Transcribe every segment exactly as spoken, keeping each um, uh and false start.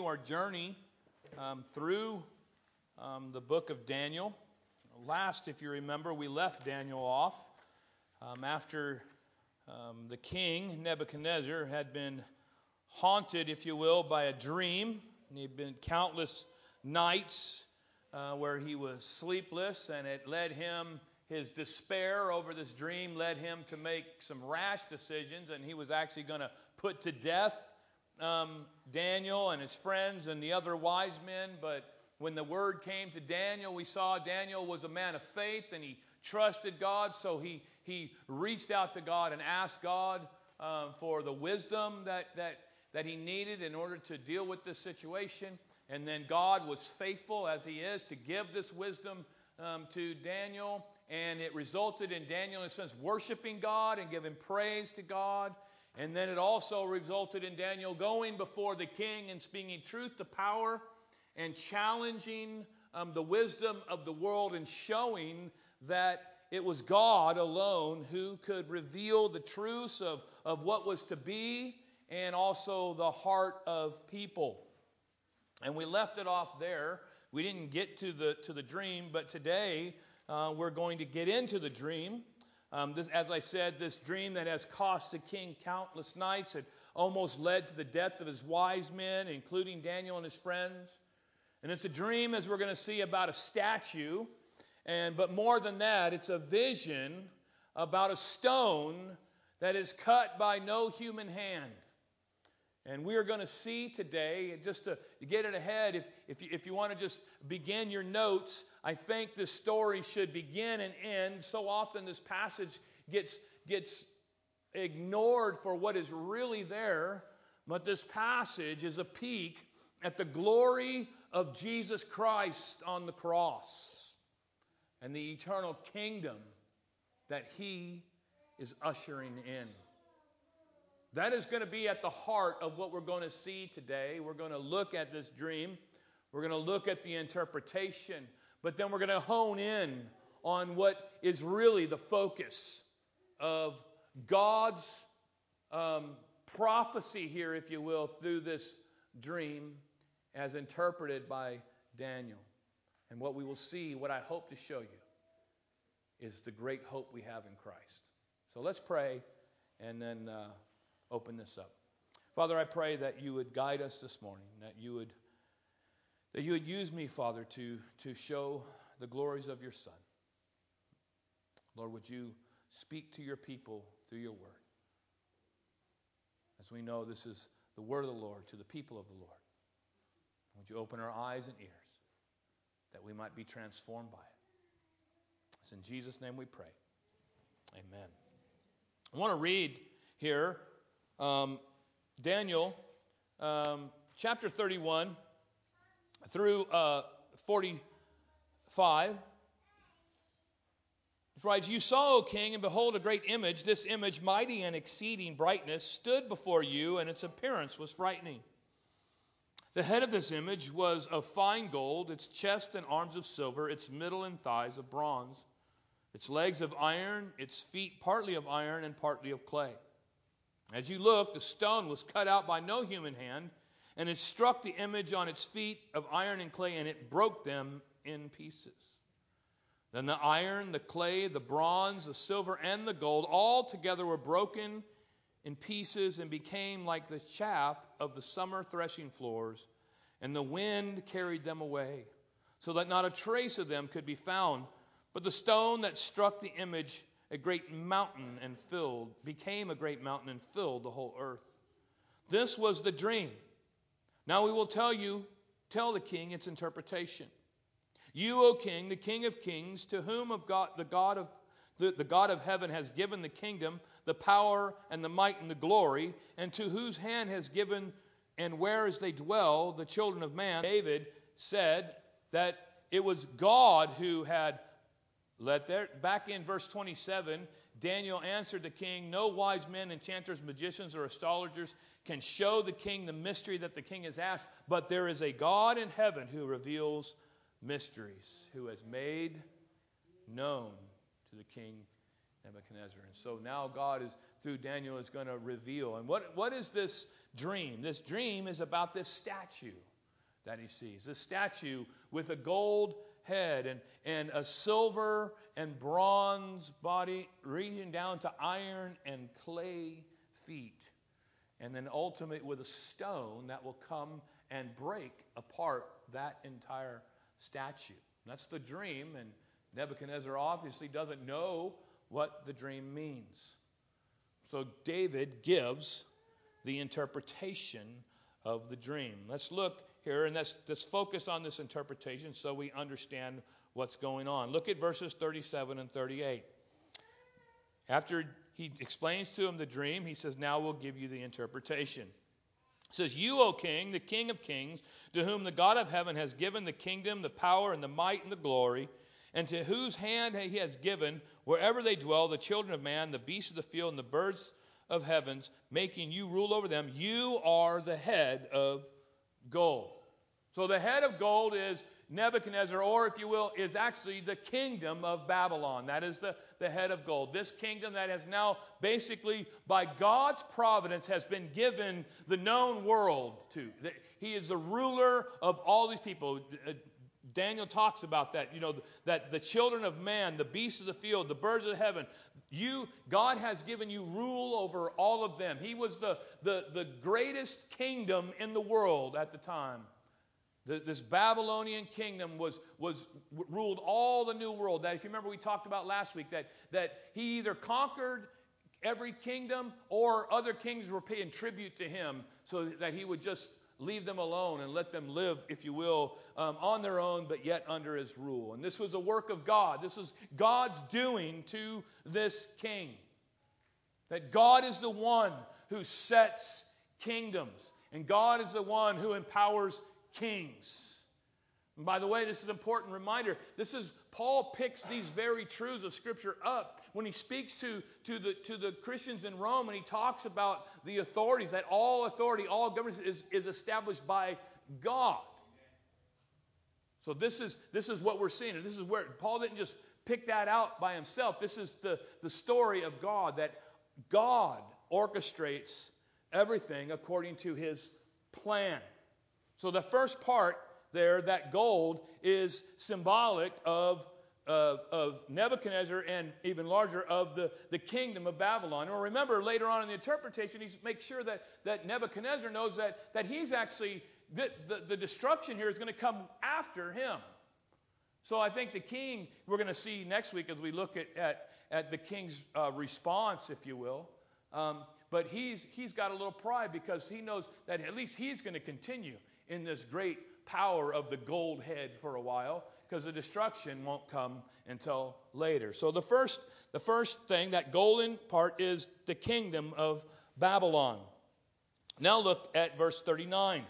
our journey um, through um, the book of Daniel. Last, if you remember, we left Daniel off um, after um, the king, Nebuchadnezzar, had been haunted, if you will, by a dream. He'd been countless nights uh, where he was sleepless, and it led him, his despair over this dream led him to make some rash decisions, and he was actually going to put to death um, Daniel and his friends and the other wise men. But when the word came to Daniel, we saw Daniel was a man of faith, and he trusted God, so he, he reached out to God and asked God uh, for the wisdom that, that, that he needed in order to deal with this situation. And then God was faithful, as he is, to give this wisdom um, to Daniel. And it resulted in Daniel, in a sense, worshiping God and giving praise to God. And then it also resulted in Daniel going before the king and speaking truth to power and challenging um, the wisdom of the world and showing that it was God alone who could reveal the truths of, of what was to be and also the heart of people. And we left it off there. We didn't get to the to the dream, but today uh, we're going to get into the dream. Um, this, as I said, this dream that has cost the king countless nights. It almost led to the death of his wise men, including Daniel and his friends. And it's a dream, as we're going to see, about a statue. And but more than that, it's a vision about a stone that is cut by no human hand. And we are going to see today, just to get it ahead, if, if, you, if you want to just begin your notes, I think this story should begin and end. So often this passage gets, gets ignored for what is really there. But this passage is a peek at the glory of Jesus Christ on the cross and the eternal kingdom that he is ushering in. That is going to be at the heart of what we're going to see today. We're going to look at this dream. We're going to look at the interpretation. But then we're going to hone in on what is really the focus of God's um, prophecy here, if you will, through this dream as interpreted by Daniel. And what we will see, what I hope to show you, is the great hope we have in Christ. So let's pray and then Uh, open this up. Father, I pray that you would guide us this morning, that you would that you would use me, Father, to, to show the glories of your Son. Lord, would you speak to your people through your word? As we know, this is the word of the Lord to the people of the Lord. Would you open our eyes and ears that we might be transformed by it? It's in Jesus' name we pray. Amen. I want to read here Um, Daniel, um, chapter thirty-one through uh, forty-five. It writes, "You saw, O king, and behold, a great image. This image, mighty and exceeding brightness, stood before you, and its appearance was frightening. The head of this image was of fine gold, its chest and arms of silver, its middle and thighs of bronze, its legs of iron, its feet partly of iron and partly of clay. As you looked, the stone was cut out by no human hand, and it struck the image on its feet of iron and clay, and it broke them in pieces. Then the iron, the clay, the bronze, the silver, and the gold all together were broken in pieces and became like the chaff of the summer threshing floors, and the wind carried them away, so that not a trace of them could be found. But the stone that struck the image a great mountain and filled, became a great mountain and filled the whole earth. This was the dream. Now we will tell you, tell the king its interpretation. You, O king, the king of kings, to whom of God, the God of the, the God of heaven has given the kingdom, the power and the might and the glory, and to whose hand has given and where as they dwell the children of man. David said that it was God who had Let there, back in verse twenty-seven, Daniel answered the king, "No wise men, enchanters, magicians, or astrologers can show the king the mystery that the king has asked, but there is a God in heaven who reveals mysteries, who has made known to the king Nebuchadnezzar." And so now God is, through Daniel, is going to reveal. And what, what is this dream? This dream is about this statue. that he sees. This statue with a gold head and, and a silver and bronze body reaching down to iron and clay feet. And then ultimately with a stone that will come and break apart that entire statue. That's the dream, and Nebuchadnezzar obviously doesn't know what the dream means. So David gives the interpretation of the dream. Let's look here, and let's, let's focus on this interpretation so we understand what's going on. Look at verses thirty-seven and thirty-eight. After he explains to him the dream, he says, now we'll give you the interpretation. It says, you, O king, the King of kings, to whom the God of heaven has given the kingdom, the power, and the might, and the glory, and to whose hand he has given, wherever they dwell, the children of man, the beasts of the field, and the birds of heavens, making you rule over them, you are the head of gold. So the head of gold is Nebuchadnezzar, or if you will, is actually the kingdom of Babylon. That is the, the head of gold. This kingdom that has now basically, by God's providence, has been given the known world to. He is the ruler of all these people. Daniel talks about that, you know, that the children of man, the beasts of the field, the birds of heaven, you, God has given you rule over all of them. He was the, the, the greatest kingdom in the world at the time. The, this Babylonian kingdom was, was ruled all the new world. That, if you remember, we talked about last week that, that he either conquered every kingdom or other kings were paying tribute to him so that he would just leave them alone and let them live, if you will, um, on their own, but yet under his rule. And this was a work of God. This is God's doing to this king. That God is the one who sets kingdoms. And God is the one who empowers kings. And by the way, this is an important reminder. This is, Paul picks these very truths of Scripture up when he speaks to, to, the, to the Christians in Rome, and he talks about the authorities, that all authority, all government is, is established by God. So this is, this is what we're seeing. And this is where Paul didn't just pick that out by himself. This is the, the story of God, that God orchestrates everything according to his plan. So the first part there, that gold, is symbolic of, uh, of Nebuchadnezzar and even larger of the, the kingdom of Babylon. Or remember, later on in the interpretation, he makes sure that, that Nebuchadnezzar knows that, that he's actually, the, the, the destruction here is going to come after him. So I think the king, we're going to see next week as we look at, at, at the king's uh, response, if you will. Um, but he's, he's got a little pride because he knows that at least he's going to continue in this great power of the gold head for a while, because the destruction won't come until later. So the first, the first thing, that golden part, is the kingdom of Babylon. Now look at verse thirty-nine.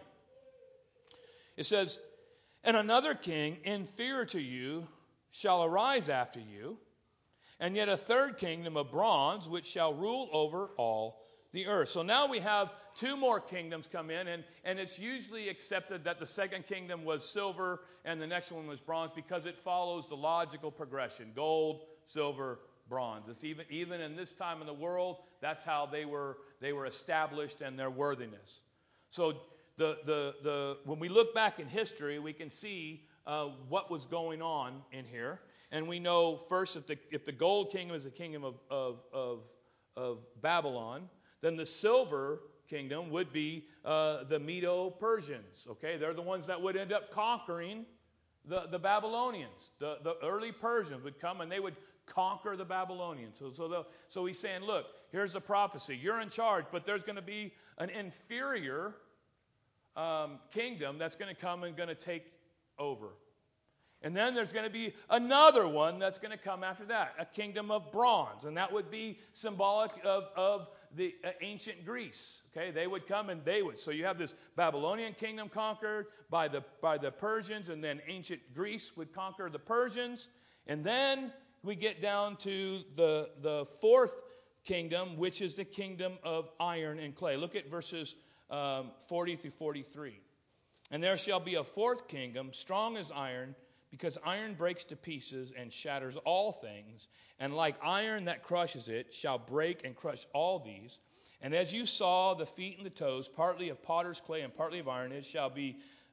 It says, and another king inferior to you shall arise after you, and yet a third kingdom of bronze, which shall rule over all the earth. So now we have two more kingdoms come in, and, and it's usually accepted that the second kingdom was silver and the next one was bronze because it follows the logical progression. Gold, silver, bronze. It's even even in this time in the world, that's how they were they were established and their worthiness. So the the the when we look back in history, we can see uh, what was going on in here. And we know first if the if the gold kingdom is the kingdom of of of, of Babylon, then the silver kingdom would be uh, the Medo-Persians. Okay, they're the ones that would end up conquering the, the Babylonians. The, the early Persians would come and they would conquer the Babylonians. So, so, the, so he's saying, look, here's the prophecy. You're in charge, but there's going to be an inferior um, kingdom that's going to come and going to take over. And then there's going to be another one that's going to come after that, a kingdom of bronze. And that would be symbolic of, of the uh, ancient Greece. Okay, they would come and they would. So you have this Babylonian kingdom conquered by the, by the Persians, and then ancient Greece would conquer the Persians. And then we get down to the, the fourth kingdom, which is the kingdom of iron and clay. Look at verses um, forty through forty-three. And there shall be a fourth kingdom, strong as iron, because iron breaks to pieces and shatters all things, and like iron that crushes it, shall break and crush all these. And as you saw the feet and the toes, partly of potter's clay and partly of iron, it shall be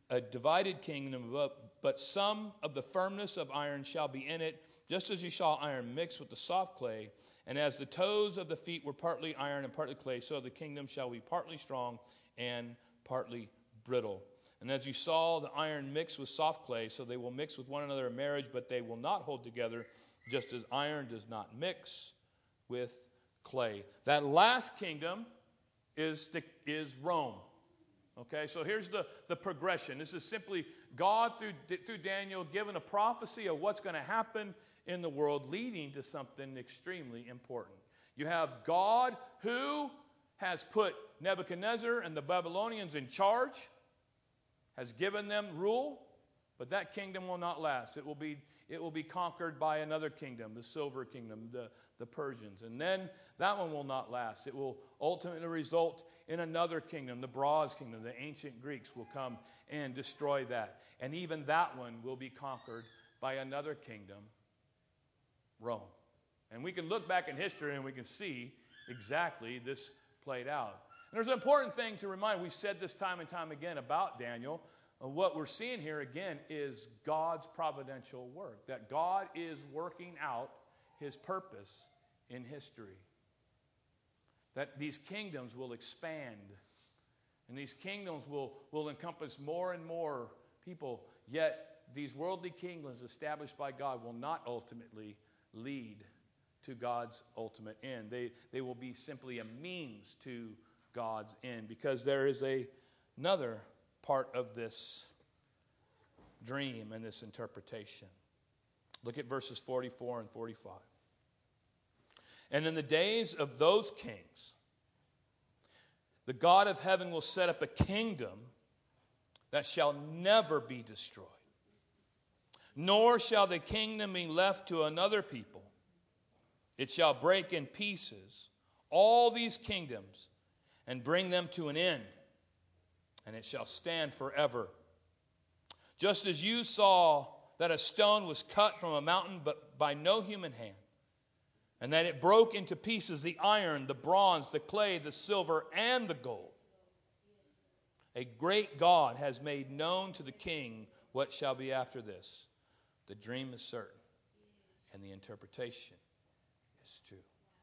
a divided kingdom, but some of the firmness of iron shall be in it, just as you saw iron mixed with the soft clay. And as the toes of the feet were partly iron and partly clay, so the kingdom shall be partly strong and partly brittle. And as you saw the iron mixed with soft clay, so they will mix with one another in marriage, but they will not hold together, just as iron does not mix with clay. That last kingdom is the, is Rome. Okay, so here's the, the progression. This is simply God, through, through Daniel, giving a prophecy of what's going to happen in the world, leading to something extremely important. You have God who has put Nebuchadnezzar and the Babylonians in charge, has given them rule, but that kingdom will not last. It will be, it will be conquered by another kingdom, the Silver Kingdom, the, the Persians. And then that one will not last. It will ultimately result in another kingdom, the Bronze Kingdom. The ancient Greeks will come and destroy that. And even that one will be conquered by another kingdom, Rome. And we can look back in history and we can see exactly this played out. And there's an important thing to remind. We said this time and time again about Daniel. Uh, what we're seeing here again is God's providential work. That God is working out his purpose in history. That these kingdoms will expand. And these kingdoms will, will encompass more and more people. Yet these worldly kingdoms established by God will not ultimately lead to God's ultimate end. They, they will be simply a means to God's end, because there is a, another part of this dream and this interpretation. Look at verses forty-four and forty-five. And in the days of those kings, the God of heaven will set up a kingdom that shall never be destroyed, nor shall the kingdom be left to another people. It shall break in pieces all these kingdoms and bring them to an end, and it shall stand forever. Just as you saw that a stone was cut from a mountain, but by no human hand, and that it broke into pieces the iron, the bronze, the clay, the silver, and the gold. A great God has made known to the king what shall be after this. The dream is certain, and the interpretation is true.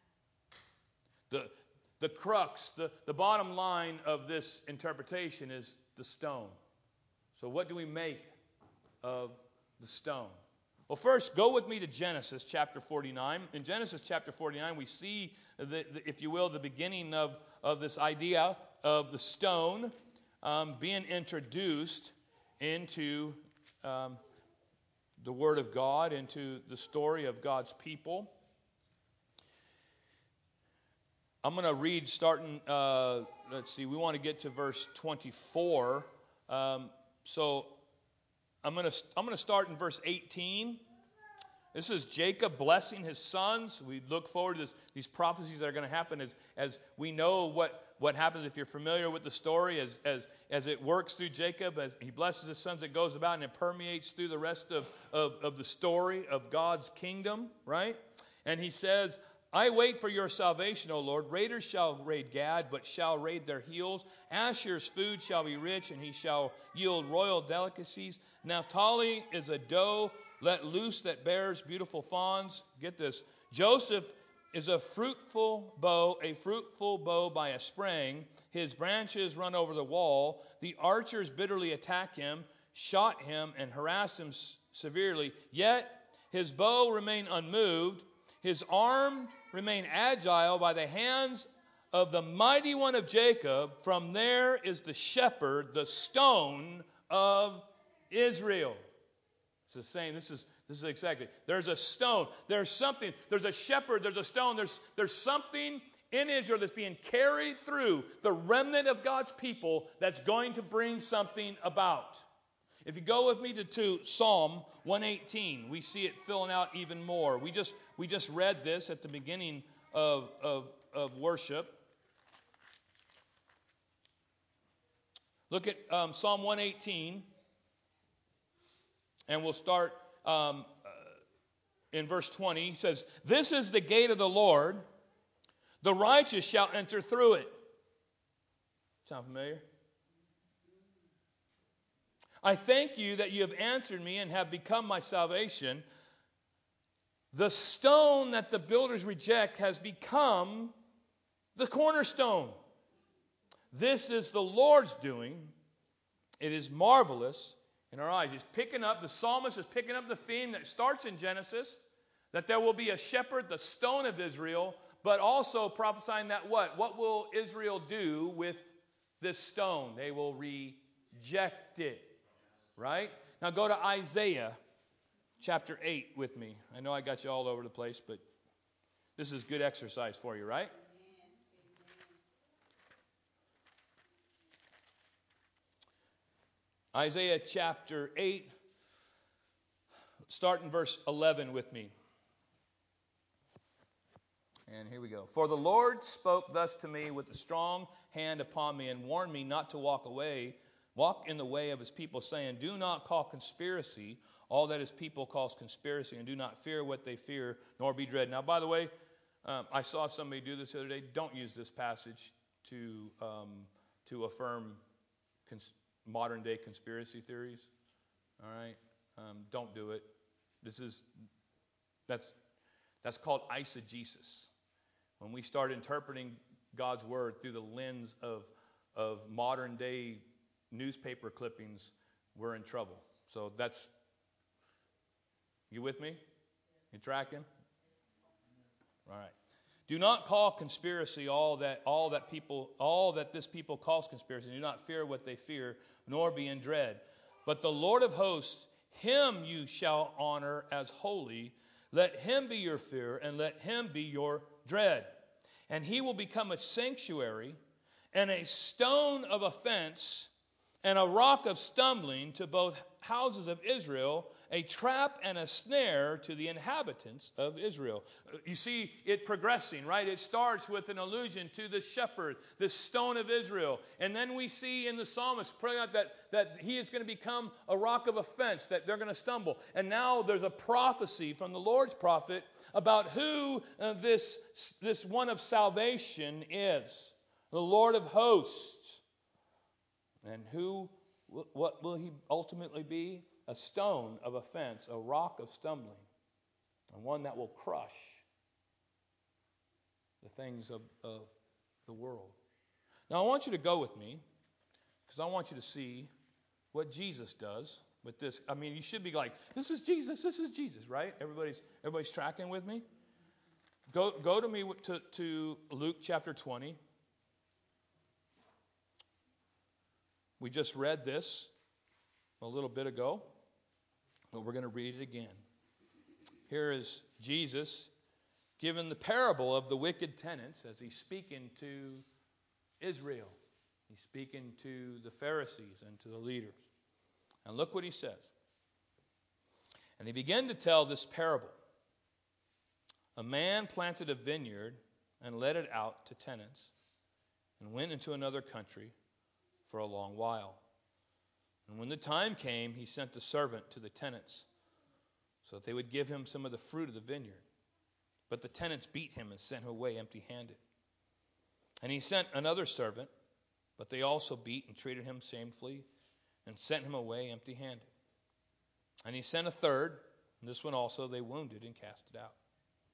The The crux, the, the bottom line of this interpretation is the stone. So what do we make of the stone? Well, first, go with me to Genesis chapter forty-nine. In Genesis chapter forty-nine, we see, the, the, if you will, the beginning of, of this idea of the stone um, being introduced into um, the Word of God, into the story of God's people. I'm going to read starting, uh, let's see, we want to get to verse twenty-four. Um, so I'm going to I'm going to start in verse eighteen. This is Jacob blessing his sons. We look forward to this, these prophecies that are going to happen as, as we know what, what happens if you're familiar with the story, as, as, as it works through Jacob, as he blesses his sons, it goes about and it permeates through the rest of, of, of the story of God's kingdom, right? And he says, I wait for your salvation, O Lord. Raiders shall raid Gad, but shall raid their heels. Asher's food shall be rich, and he shall yield royal delicacies. Naphtali is a doe let loose that bears beautiful fawns. Get this. Joseph is a fruitful bow, a fruitful bow by a spring. His branches run over the wall. The archers bitterly attack him, shot him, and harassed him severely. Yet his bow remained unmoved. His arm remained agile by the hands of the mighty one of Jacob. From there is the shepherd, the stone of Israel. It's the same. This is this is exactly. There's a stone. There's something. There's a shepherd. There's a stone. There's there's something in Israel that's being carried through the remnant of God's people that's going to bring something about. If you go with me to, to Psalm one eighteen, we see it filling out even more. We just we just read this at the beginning of, of, of worship. Look at um, Psalm one eighteen, and we'll start um, uh, in verse twenty. He says, "This is the gate of the Lord; the righteous shall enter through it." Sound familiar? I thank you that you have answered me and have become my salvation. The stone that the builders reject has become the cornerstone. This is the Lord's doing. It is marvelous in our eyes. He's picking up, the psalmist is picking up the theme that starts in Genesis, that there will be a shepherd, the stone of Israel, but also prophesying that what? What will Israel do with this stone? They will reject it. Right? Now go to Isaiah chapter eight with me. I know I got you all over the place, but this is good exercise for you, right? Isaiah chapter eight, start in verse eleven with me. And here we go. For the Lord spoke thus to me with a strong hand upon me and warned me not to walk away, walk in the way of his people, saying, do not call conspiracy all that his people calls conspiracy, and do not fear what they fear, nor be dread. Now, by the way, um, I saw somebody do this the other day. Don't use this passage to um, to affirm cons- modern-day conspiracy theories. All right? Um, don't do it. This is that's that's called eisegesis. When we start interpreting God's word through the lens of of modern-day newspaper clippings, we're in trouble. So that's, you with me? You tracking? All right. Do not call conspiracy all that all that people all that this people calls conspiracy. Do not fear what they fear, nor be in dread. But the Lord of hosts, him you shall honor as holy. Let him be your fear, and let him be your dread. And he will become a sanctuary and a stone of offense and a rock of stumbling to both houses of Israel, a trap and a snare to the inhabitants of Israel. You see it progressing, right? It starts with an allusion to the shepherd, the stone of Israel. And then we see in the psalmist praying out that, that he is going to become a rock of offense, that they're going to stumble. And now there's a prophecy from the Lord's prophet about who uh, this, this one of salvation is. The Lord of hosts. And who, what will he ultimately be? A stone of offense, a rock of stumbling, and one that will crush the things of, of the world. Now I want you to go with me, because I want you to see what Jesus does with this. I mean, you should be like, this is Jesus, this is Jesus, right? Everybody's everybody's tracking with me? Go, go to me to, to Luke chapter twenty. We just read this a little bit ago, but we're going to read it again. Here is Jesus given the parable of the wicked tenants as he's speaking to Israel. He's speaking to the Pharisees and to the leaders. And look what he says. And he began to tell this parable. A man planted a vineyard and let it out to tenants and went into another country for a long while. And when the time came, he sent a servant to the tenants so that they would give him some of the fruit of the vineyard. But the tenants beat him and sent him away empty-handed. And he sent another servant, but they also beat and treated him shamefully and sent him away empty-handed. And he sent a third, and this one also they wounded and cast it out.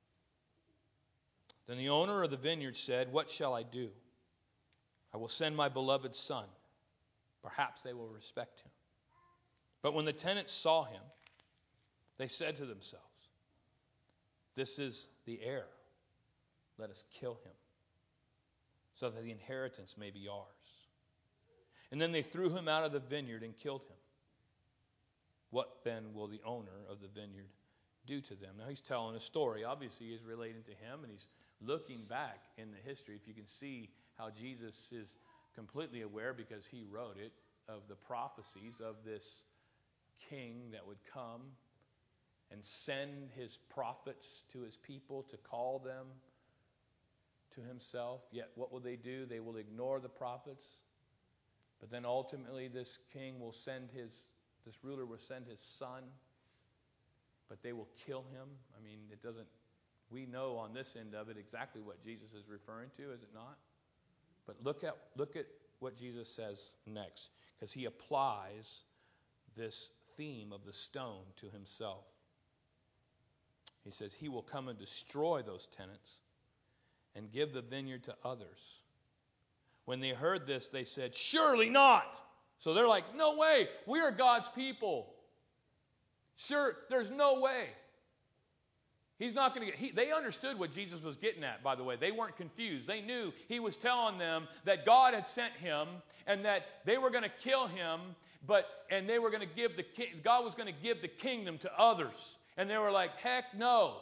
Then the owner of the vineyard said, what shall I do? I will send my beloved son. Perhaps they will respect him. But when the tenants saw him, they said to themselves, this is the heir. Let us kill him, so that the inheritance may be ours. And then they threw him out of the vineyard and killed him. What then will the owner of the vineyard do to them? Now he's telling a story. Obviously he's relating to him, and he's looking back in the history. If you can see how Jesus is completely aware, because he wrote it, of the prophecies of this king that would come and send his prophets to his people to call them to himself. Yet what will they do? They will ignore the prophets. But then ultimately this king will send his, this ruler will send his son, but they will kill him. I mean, it doesn't, we know on this end of it exactly what Jesus is referring to, is it not? But look at look at what Jesus says next, because he applies this theme of the stone to himself. He says he will come and destroy those tenants and give the vineyard to others. When they heard this, they said, surely not. So they're like, no way. We are God's people. Sure, there's no way. He's not going to get... He, they understood what Jesus was getting at, by the way. They weren't confused. They knew he was telling them that God had sent him and that they were going to kill him, but and they were going to give the God was going to give the kingdom to others. And they were like, heck no.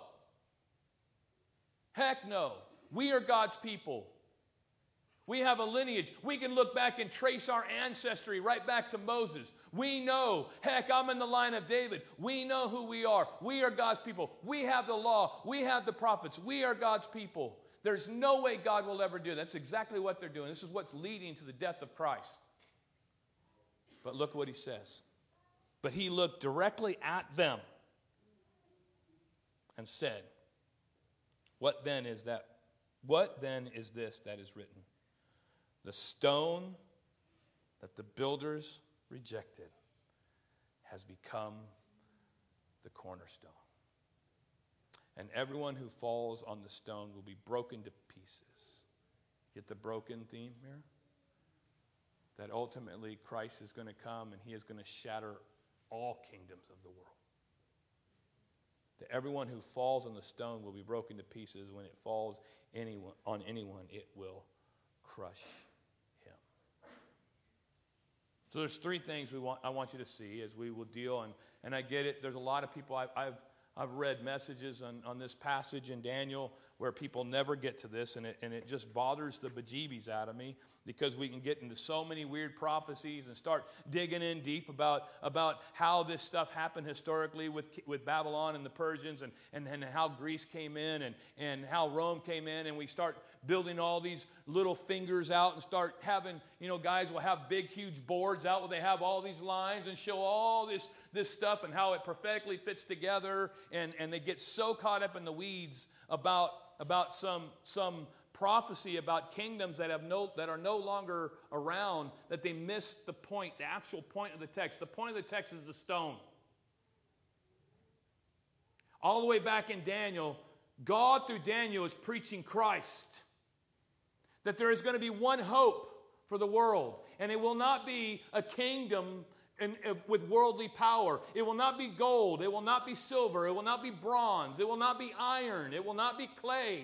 Heck no. We are God's people. We have a lineage. We can look back and trace our ancestry right back to Moses. We know, heck, I'm in the line of David. We know who we are. We are God's people. We have the law. We have the prophets. We are God's people. There's no way God will ever do that. That's exactly what they're doing. This is what's leading to the death of Christ. But look what he says. But he looked directly at them and said, What then is that? What then is this that is written? The stone that the builders rejected has become the cornerstone. And everyone who falls on the stone will be broken to pieces. Get the broken theme here? That ultimately Christ is going to come and he is going to shatter all kingdoms of the world. That everyone who falls on the stone will be broken to pieces. When it falls anyone, on anyone, it will crush him. So there's three things we want. I want you to see as we will deal. And, and I get it. There's a lot of people. I've I've, I've read messages on, on this passage in Daniel where people never get to this, and it and it just bothers the bejeebies out of me because we can get into so many weird prophecies and start digging in deep about about how this stuff happened historically with with Babylon and the Persians and, and, and how Greece came in and, and how Rome came in, and we start building all these little fingers out and start having, you know, guys will have big, huge boards out where they have all these lines and show all this this stuff and how it prophetically fits together, and, and they get so caught up in the weeds about about some some prophecy about kingdoms that have no that are no longer around that they miss the point, the actual point of the text. The point of the text is the stone. All the way back in Daniel, God through Daniel is preaching Christ. That there is going to be one hope for the world, and it will not be a kingdom And, uh, with worldly power. It will not be gold. It will not be silver. It will not be bronze. It will not be iron. It will not be clay.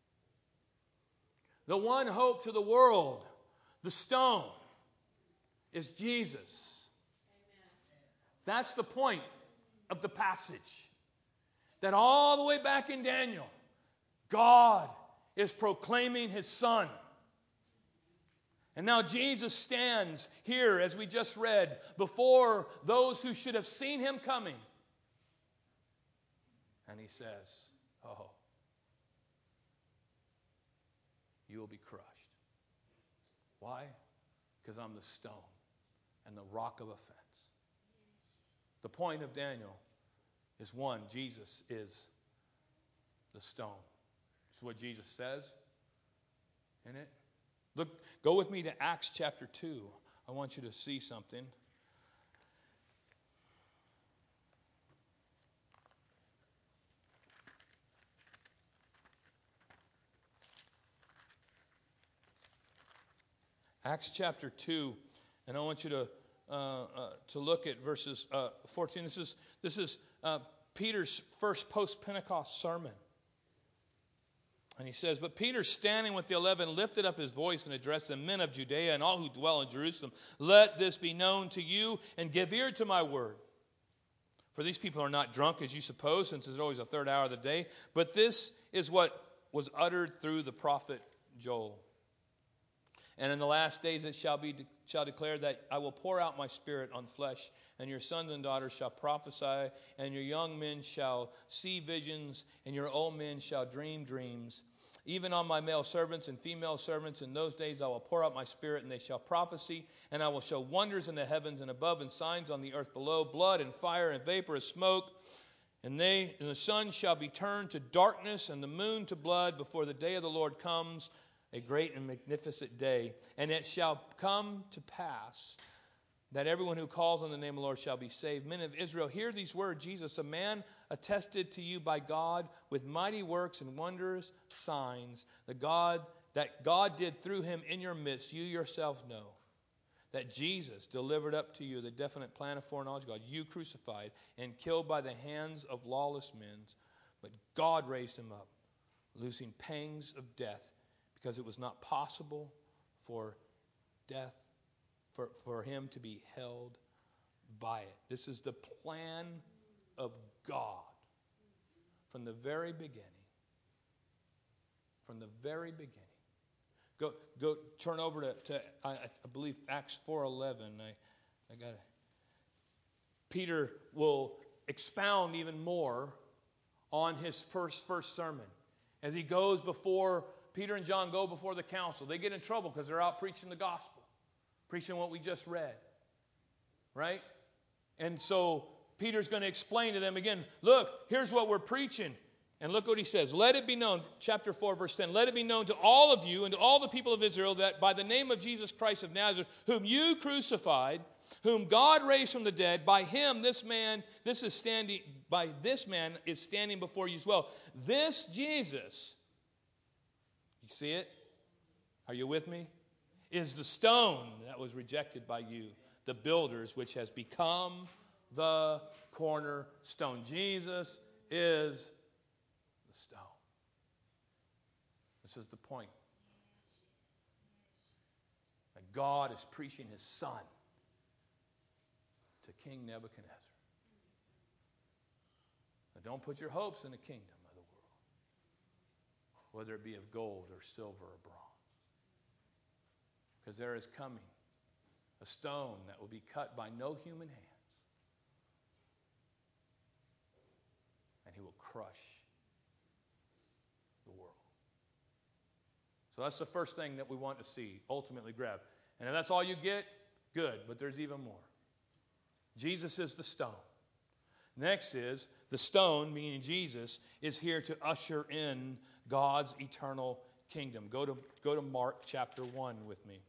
The one hope to the world, the stone, is Jesus. Amen. That's the point of the passage. That all the way back in Daniel, God is proclaiming his Son. And now Jesus stands here, as we just read, before those who should have seen him coming. And he says, oh, you will be crushed. Why? Because I'm the stone and the rock of offense. The point of Daniel is one, Jesus is the stone. It's what Jesus says in it. Look, go with me to Acts chapter two. I want you to see something. Acts chapter two, and I want you to uh, uh, to look at verses uh, fourteen. This is this is uh, Peter's first post-Pentecost sermon. And he says, but Peter, standing with the eleven, lifted up his voice and addressed the men of Judea and all who dwell in Jerusalem. Let this be known to you, and give ear to my word. For these people are not drunk, as you suppose, since it's always the third hour of the day. But this is what was uttered through the prophet Joel. And in the last days it shall be shall declare that I will pour out my spirit on flesh, and your sons and daughters shall prophesy, and your young men shall see visions, and your old men shall dream dreams. Even on my male servants and female servants in those days I will pour out my spirit, and they shall prophesy, and I will show wonders in the heavens and above, and signs on the earth below, blood and fire and vapor of smoke. And they and the sun shall be turned to darkness, and the moon to blood, before the day of the Lord comes, a great and magnificent day. And it shall come to pass that everyone who calls on the name of the Lord shall be saved. Men of Israel, hear these words. Jesus, a man attested to you by God with mighty works and wondrous signs, the God that God did through him in your midst, you yourself know. That Jesus delivered up to you the definite plan of foreknowledge of God, you crucified and killed by the hands of lawless men, but God raised him up, loosing pangs of death, because it was not possible for death, for, for him to be held by it. This is the plan of God from the very beginning. From the very beginning. Go, go, turn over to, to I, I believe Acts four eleven. I, I got it. Peter will expound even more on his first first sermon as he goes before. Peter and John go before the council. They get in trouble because they're out preaching the gospel, preaching what we just read, right? And so Peter's going to explain to them again. Look, here's what we're preaching. And look what he says. Let it be known, chapter four, verse ten. Let it be known to all of you and to all the people of Israel that by the name of Jesus Christ of Nazareth, whom you crucified, whom God raised from the dead, by him this man, this is standing, by this man is standing before you as well. This Jesus, you see it? Are you with me? Is the stone that was rejected by you, the builders, which has become the cornerstone. Jesus is stone. This is the point. That God is preaching his son to King Nebuchadnezzar. Now don't put your hopes in the kingdom of the world, whether it be of gold or silver or bronze. Because there is coming a stone that will be cut by no human hands, and he will crush the world. So that's the first thing that we want to see, ultimately grab. And if that's all you get, good, but there's even more. Jesus is the stone. Next is the stone, meaning Jesus, is here to usher in God's eternal kingdom. Go to, go to Mark chapter one with me.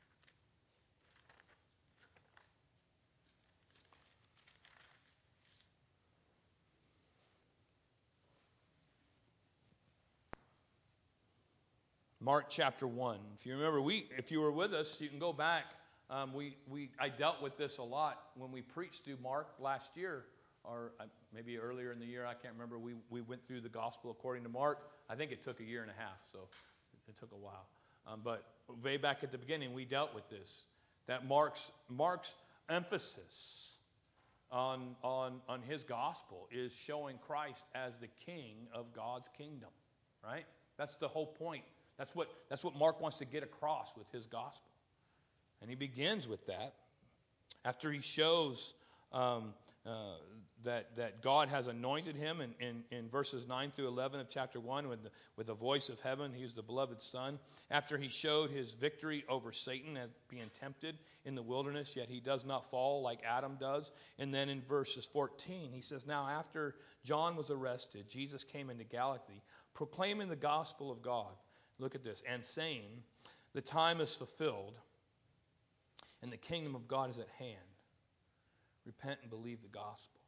Mark chapter one. If you remember, we if you were with us, you can go back. Um, we we I dealt with this a lot when we preached through Mark last year, or uh, maybe earlier in the year. I can't remember. We we went through the gospel according to Mark. I think it took a year and a half, so it took a while. Um, but way back at the beginning, we dealt with this. That Mark's Mark's emphasis on on on his gospel is showing Christ as the King of God's kingdom. Right? That's the whole point. That's what, that's what Mark wants to get across with his gospel. And he begins with that. After he shows um, uh, that, that God has anointed him in, in, in verses nine through eleven of chapter one with the, with the voice of heaven, he is the beloved Son. After he showed his victory over Satan as being tempted in the wilderness, yet he does not fall like Adam does. And then in verses fourteen, he says, now after John was arrested, Jesus came into Galilee, proclaiming the gospel of God. Look at this. And saying, the time is fulfilled, and the kingdom of God is at hand. Repent and believe the gospel.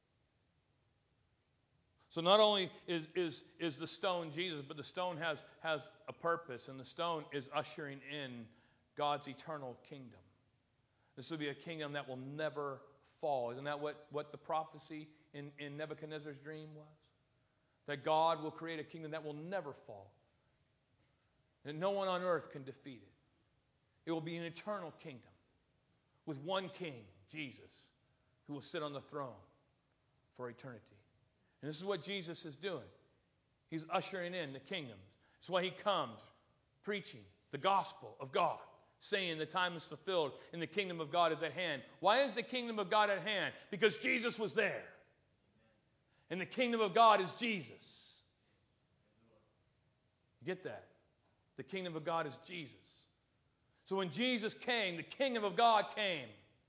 So not only is, is, is the stone Jesus, but the stone has, has a purpose, and the stone is ushering in God's eternal kingdom. This will be a kingdom that will never fall. Isn't that what, what the prophecy in, in Nebuchadnezzar's dream was? That God will create a kingdom that will never fall. And no one on earth can defeat it. It will be an eternal kingdom with one king, Jesus, who will sit on the throne for eternity. And this is what Jesus is doing. He's ushering in the kingdom. That's why he comes preaching the gospel of God, saying the time is fulfilled and the kingdom of God is at hand. Why is the kingdom of God at hand? Because Jesus was there. And the kingdom of God is Jesus. Get that? The kingdom of God is Jesus. So when Jesus came, the kingdom of God came.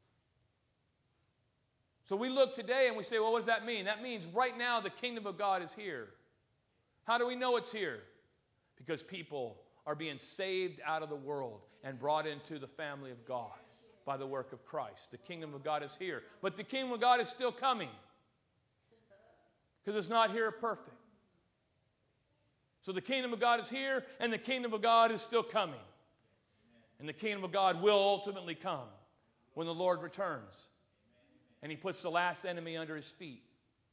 So we look today and we say, well, what does that mean? That means right now the kingdom of God is here. How do we know it's here? Because people are being saved out of the world and brought into the family of God. by the work of Christ. The kingdom of God is here. But the kingdom of God is still coming. Because it's not here perfect. So the kingdom of God is here, and the kingdom of God is still coming. And the kingdom of God will ultimately come when the Lord returns. And He puts the last enemy under His feet.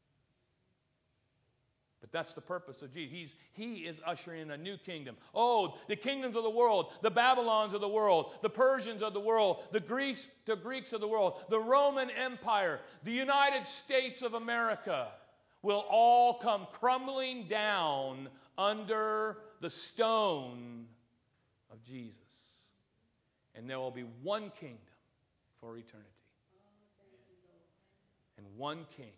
But that's the purpose of Jesus. He's, he is ushering in a new kingdom. Oh, the kingdoms of the world, the Babylons of the world, the Persians of the world, the Greeks, the Greeks of the world, the Roman Empire, the United States of America will all come crumbling down under the stone of Jesus. And there will be one kingdom for eternity. And one king.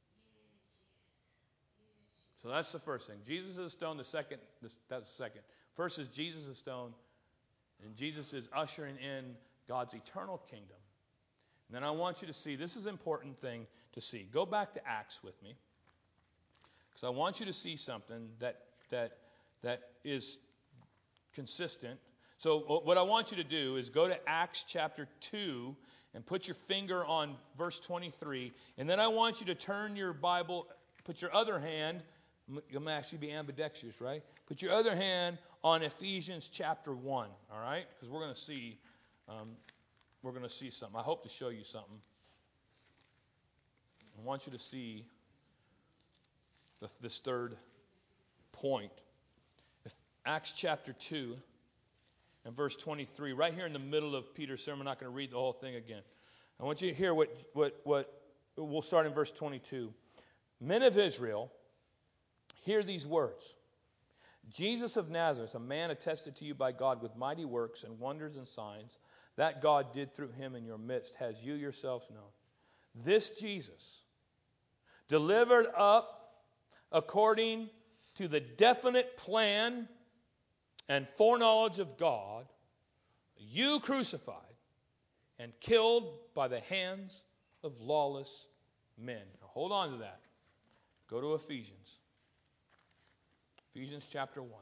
So that's the first thing. Jesus is a stone. The second, that's the second. First is Jesus is a stone. And Jesus is ushering in God's eternal kingdom. And then I want you to see, this is an important thing to see. Go back to Acts with me. Because I want you to see something that that that is consistent. So what I want you to do is go to Acts chapter two and put your finger on verse twenty-three. And then I want you to turn your Bible, put your other hand, I'm going to ask you to be ambidextrous, right? Put your other hand on Ephesians chapter one, all right? Because we're going to see, um, we're going to see something. I hope to show you something. I want you to see the, this third point. Acts chapter two and verse twenty-three, right here in the middle of Peter's sermon. I'm not going to read the whole thing again. I want you to hear what, what, what we'll start in verse twenty-two. Men of Israel, hear these words. Jesus of Nazareth, a man attested to you by God with mighty works and wonders and signs, that God did through him in your midst, as you yourselves know. This Jesus, delivered up according to the definite plan and foreknowledge of God, you crucified and killed by the hands of lawless men. Now hold on to that. Go to Ephesians. Ephesians chapter one.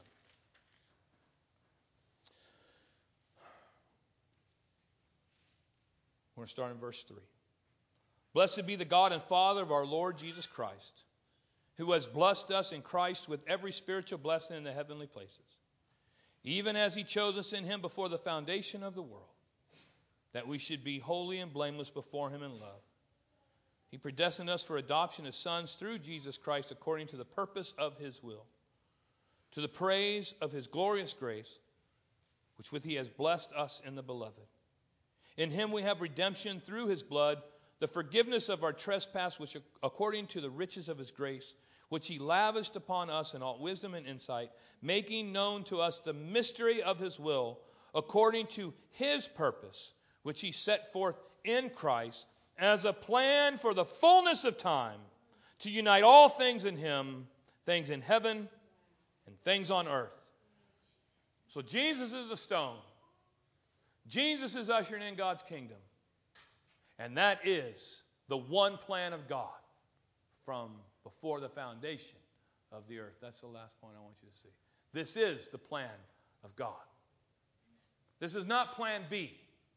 We're going to start in verse three. Blessed be the God and Father of our Lord Jesus Christ, who has blessed us in Christ with every spiritual blessing in the heavenly places, even as He chose us in Him before the foundation of the world, that we should be holy and blameless before Him in love. He predestined us for adoption as sons through Jesus Christ according to the purpose of His will, to the praise of His glorious grace, which with He has blessed us in the Beloved. In Him we have redemption through His blood, the forgiveness of our trespass, which according to the riches of His grace, which He lavished upon us in all wisdom and insight, making known to us the mystery of His will, according to His purpose, which He set forth in Christ, as a plan for the fullness of time, to unite all things in Him, things in heaven and things on earth. So Jesus is a stone. Jesus is ushering in God's kingdom. And that is the one plan of God from before the foundation of the earth. That's the last point I want you to see. This is the plan of God. This is not plan B.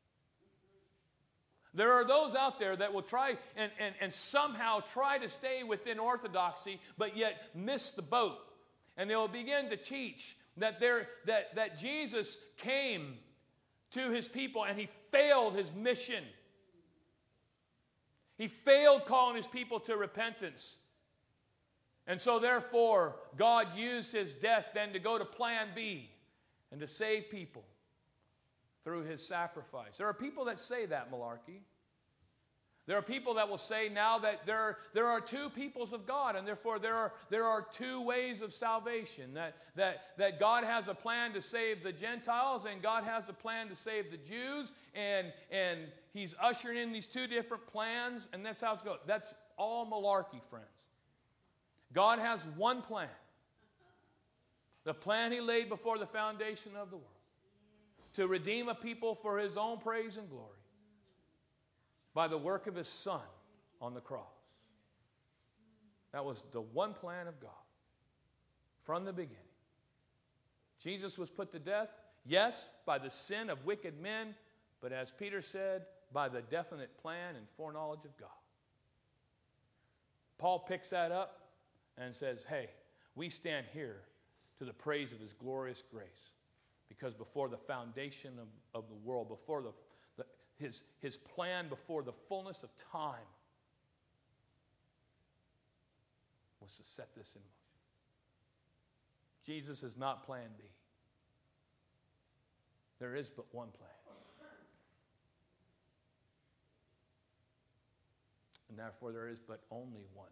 There are those out there that will try and, and, and somehow try to stay within orthodoxy, but yet miss the boat. And they will begin to teach that, there, that, that Jesus came to His people and He failed His mission. He failed calling His people to repentance. And so therefore, God used His death then to go to plan B and to save people through His sacrifice. There are people that say that malarkey. There are people that will say now that there, there are two peoples of God, and therefore there are, there are two ways of salvation. That, that, that God has a plan to save the Gentiles, and God has a plan to save the Jews, and, and He's ushering in these two different plans, and that's how it's going. That's all malarkey, friends. God has one plan. The plan He laid before the foundation of the world. To redeem a people for His own praise and glory. By the work of His Son on the cross. That was the one plan of God. From the beginning. Jesus was put to death. Yes, by the sin of wicked men. But as Peter said, by the definite plan and foreknowledge of God. Paul picks that up and says, hey, we stand here to the praise of his glorious grace. Because before the foundation of, of the world, before the, the, his, his plan, before the fullness of time, was to set this in motion. Jesus is not plan B. There is but one plan. And therefore there is but only one.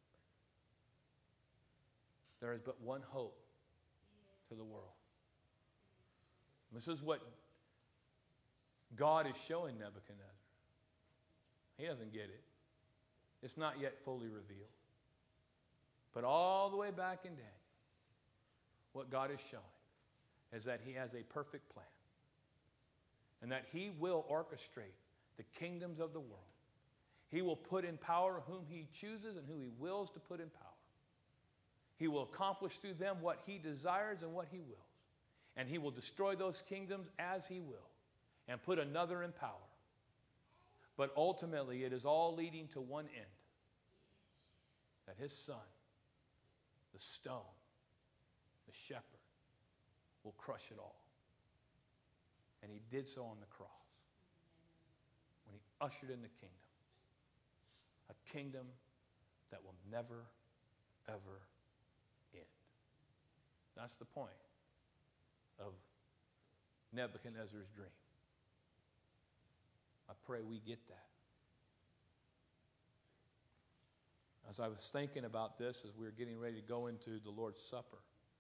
There is but one hope to the world. This is what God is showing Nebuchadnezzar. He doesn't get it. It's not yet fully revealed. But all the way back in Daniel, what God is showing is that he has a perfect plan. And that he will orchestrate the kingdoms of the world. He will put in power whom he chooses and who he wills to put in power. He will accomplish through them what he desires and what he wills. And he will destroy those kingdoms as he will and put another in power. But ultimately, it is all leading to one end. That his son, the stone, the shepherd, will crush it all. And he did so on the cross. When he ushered in the kingdom. A kingdom that will never, ever end. That's the point of Nebuchadnezzar's dream. I pray we get that. As I was thinking about this, as we were getting ready to go into the Lord's Supper,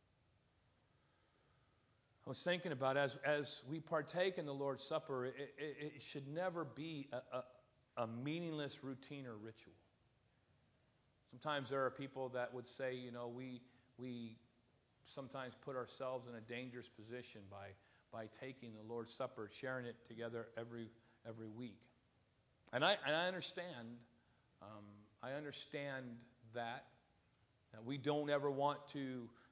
I was thinking about as as we partake in the Lord's Supper, it, it, it should never be a, a, a meaningless routine or ritual. Sometimes there are people that would say, you know, we we sometimes put ourselves in a dangerous position by by taking the Lord's Supper, sharing it together every every week. And I and I understand, um, I understand that, that we don't ever want to